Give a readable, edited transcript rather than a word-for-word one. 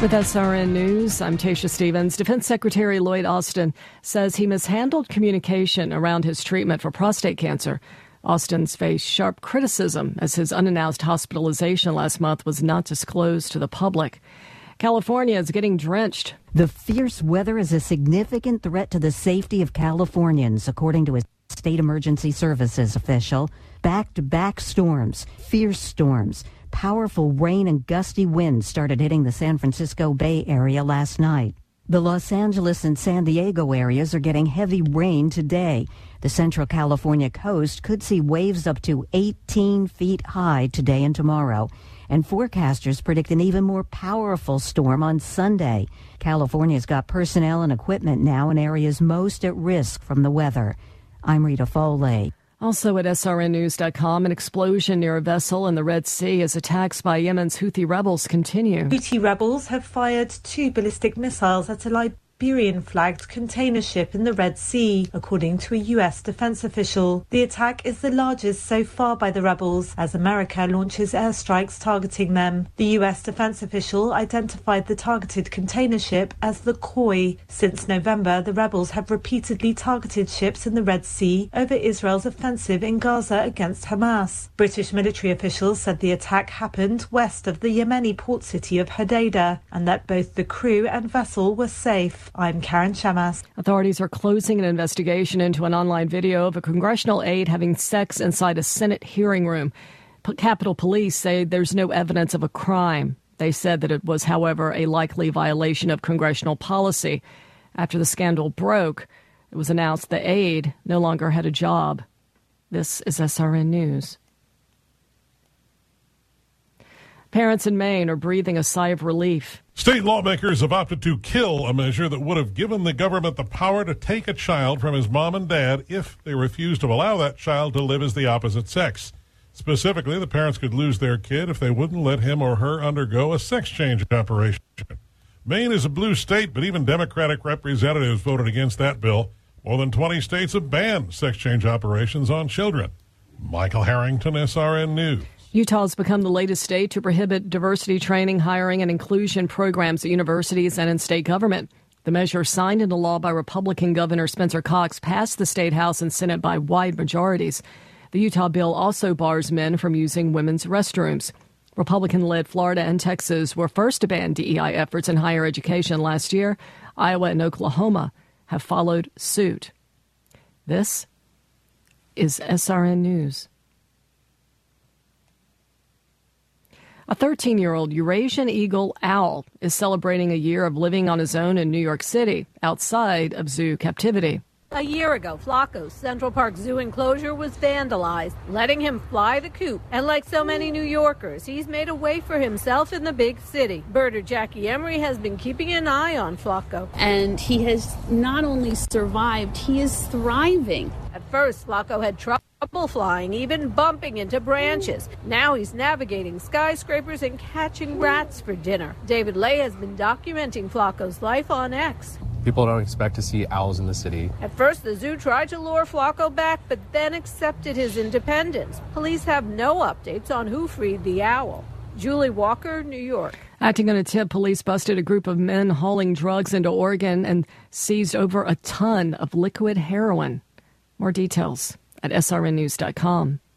With SRN News, I'm Tasha Stevens. Defense Secretary Lloyd Austin says he mishandled communication around his treatment for prostate cancer. Austin's faced sharp criticism as his unannounced hospitalization last month was not disclosed to the public. California is getting drenched. The fierce weather is a significant threat to the safety of Californians, according to a state emergency services official. Back-to-back storms, fierce storms, powerful rain and gusty winds started hitting the San Francisco Bay Area last night. The Los Angeles and San Diego areas are getting heavy rain today. The Central California coast could see waves up to 18 feet high today and tomorrow. And forecasters predict an even more powerful storm on Sunday. California's got personnel and equipment now in areas most at risk from the weather. I'm Rita Foley. Also at srnnews.com, an explosion near a vessel in the Red Sea as attacks by Yemen's Houthi rebels continue. Houthi rebels have fired 2 ballistic missiles at a Liberian-flagged container ship in the Red Sea, according to a U.S. defense official. The attack is the largest so far by the rebels, as America launches airstrikes targeting them. The U.S. defense official identified the targeted container ship as the Koi. Since November, the rebels have repeatedly targeted ships in the Red Sea over Israel's offensive in Gaza against Hamas. British military officials said the attack happened west of the Yemeni port city of Hodeidah, and that both the crew and vessel were safe. I'm Karen Shamas. Authorities are closing an investigation into an online video of a congressional aide having sex inside a Senate hearing room. Capitol Police say there's no evidence of a crime. They said that it was, however, a likely violation of congressional policy. After the scandal broke, it was announced the aide no longer had a job. This is SRN News. Parents in Maine are breathing a sigh of relief. State lawmakers have opted to kill a measure that would have given the government the power to take a child from his mom and dad if they refused to allow that child to live as the opposite sex. Specifically, the parents could lose their kid if they wouldn't let him or her undergo a sex change operation. Maine is a blue state, but even Democratic representatives voted against that bill. More than 20 states have banned sex change operations on children. Michael Harrington, SRN News. Utah has become the latest state to prohibit diversity training, hiring, and inclusion programs at universities and in state government. The measure, signed into law by Republican Governor Spencer Cox, passed the state House and Senate by wide majorities. The Utah bill also bars men from using women's restrooms. Republican-led Florida and Texas were first to ban DEI efforts in higher education last year. Iowa and Oklahoma have followed suit. This is SRN News. A 13-year-old Eurasian eagle owl is celebrating a year of living on his own in New York City, outside of zoo captivity. A year ago, Flacco's Central Park Zoo enclosure was vandalized, letting him fly the coop. And like so many New Yorkers, he's made a way for himself in the big city. Birder Jackie Emery has been keeping an eye on Flacco. And he has not only survived, he is thriving. At first, Flacco had trouble flying, even bumping into branches. Now he's navigating skyscrapers and catching rats for dinner. David Lay has been documenting Flacco's life on X. People don't expect to see owls in the city. At first, the zoo tried to lure Flacco back, but then accepted his independence. Police have no updates on who freed the owl. Julie Walker, New York. Acting on a tip, police busted a group of men hauling drugs into Oregon and seized over a ton of liquid heroin. More details at srnnews.com.